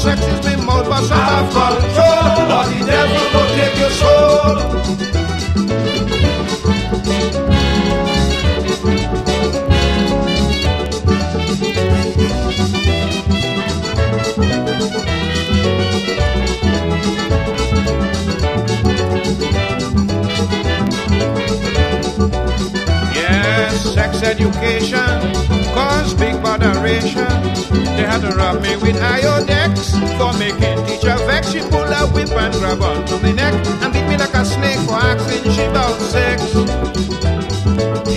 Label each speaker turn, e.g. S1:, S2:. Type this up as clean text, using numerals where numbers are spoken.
S1: sex is me mouth, but some have control. But the devil go take your soul. Sex education caused big botheration. They had to rub me with iodex for making teacher vex. She pull a whip and grab onto me neck and beat me like a snake for asking she about sex.